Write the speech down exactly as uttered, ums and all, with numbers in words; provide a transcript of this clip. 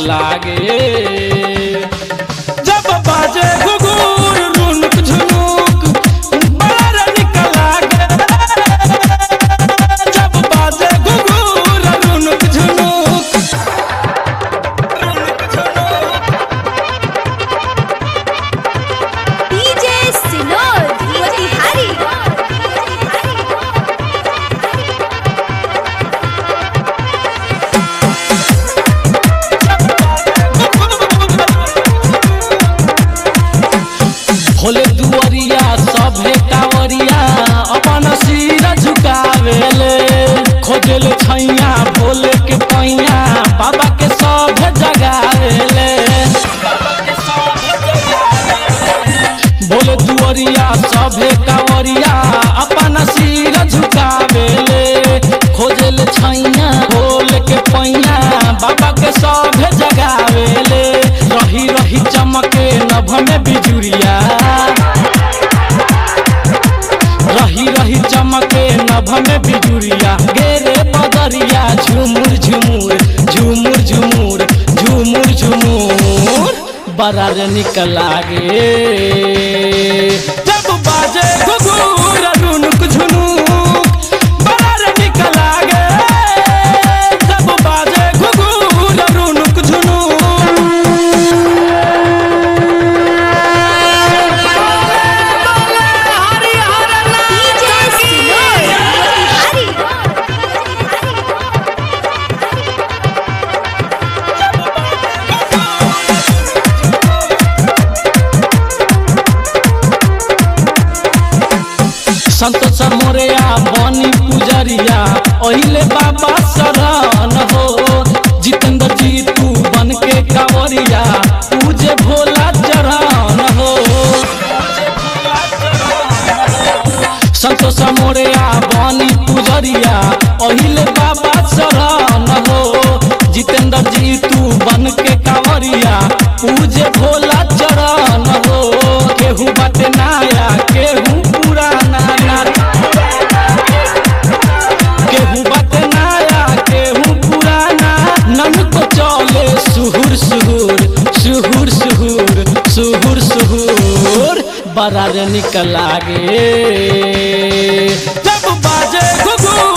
लागे जब बाजे घुघुर रुनुक झुनुक बड़ा निक लागे जब बाजे घुघुर रुनुक झुनुक डीजे सिनोद मोतिहारी भोले दुआरिया सभे कांवरिया अपन सिर झुकावेले खोजल छैया भोले के पैया बाबा के सभे जगावेले भोले दुआरिया सभे कांवरिया अपन सिर झुकावेले खोजल छैया भोले के पैया बाबा के सभे जगावेले रही रही चमके नभ में बिजुरिया रही रही चमके नभ में बिजुरिया गेरे बदरिया झुमुर झुमुर झुमुर झुमुर झुमुर झुमुर बड़ा निक लागे जब बाजे घुघुर रुनुक झुनुक बड़ा निक लागे जब बाजे घुघुर रुनुक झुनुक डीजे सिनोद संतोष मोरिया बनी पुजरिया ओहिले बाबा शरण हो जितेंद्र जी तू बन के कांवरिया पूजे भोला चरण हो संतोष मोरिया बनी पुजरिया ओहिले बाबा शरण हो जितेंद्र जी तू बन के कांवरिया पूजे भोला चरण हो केहू बाटे नाया केहू पुराना केहू बाटे नाया केहू पुराना नन को चले सुहुर सुहुर सुहुर सुहुर सुहुर सुहुर बड़ा निक लागे जब बाजे घुघुर